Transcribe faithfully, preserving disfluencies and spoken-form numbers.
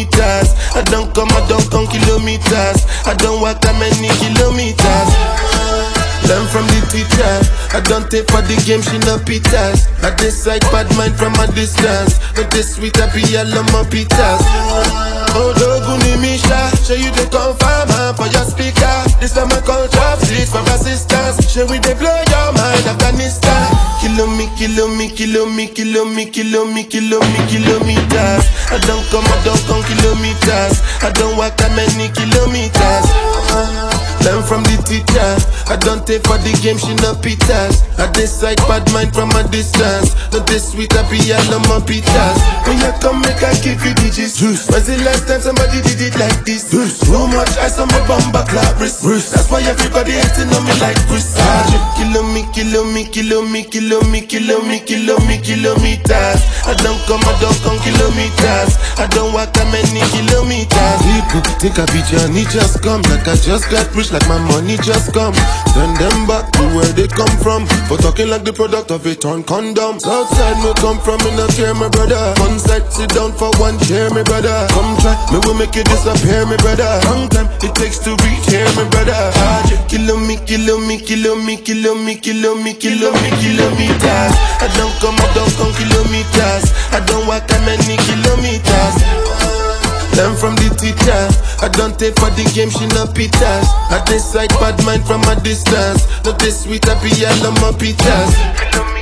kilometers. I don't come, I don't come kilometers. I don't walk that many kilometers. Learn from the teacher. I don't take for the game, she no pitas. I decide bad mind from a distance. But this sweet, I be all on my pitas. Oh, Doguni Misha, show you the confirm for your speaker. This time I culture, please for assistance. Show we they blow your mind, Afghanistan. Kilo me, kilo me, kilo me, kilo me, kilo me, kilo me, kilometers. I don't come, I don't come kilometers. I don't walk that many kilometers. Learn from the teacher. I don't take for the game, she no pitas. I decide bad mind from a distance. Not this sweet, I be all on my pitas. When you come, make I give you digits. When's the last time somebody did it like this? Juice. Too much ice on my bumper clap wrist. That's why everybody hating on me like Chris. Kilo me, kilo me, kilo me, kilo me, kilo me, kilo me, kilometers. I don't come, I don't come kilometers. I don't walk that many kilometers. People think I be Johnny, just come. Like I just got rich, like my money just come. Send them back to where they come from. For talking like the product of a torn condom. Outside me come from, me not care, my brother. One side, sit down for one chair, my brother. Come try, me will make you disappear, my brother. Long time it takes to reach here, my brother. Kilo me, kilo me, kilo me, kilo me, kilo me, kilo me, kilometers. I don't come, I don't come kilometers. I don't walk that many kilometers. Learn from the teacher. I don't take for the game, she no pitas. I decide bad mind from a distance. Not this sweet, I be all on my pitas.